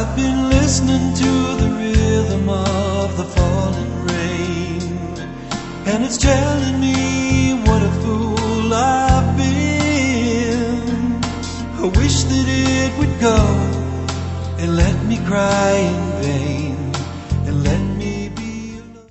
I've been listening to the rhythm of the falling rain, and it's telling me what a fool I've been. I wish that it would go and let me cry in vain.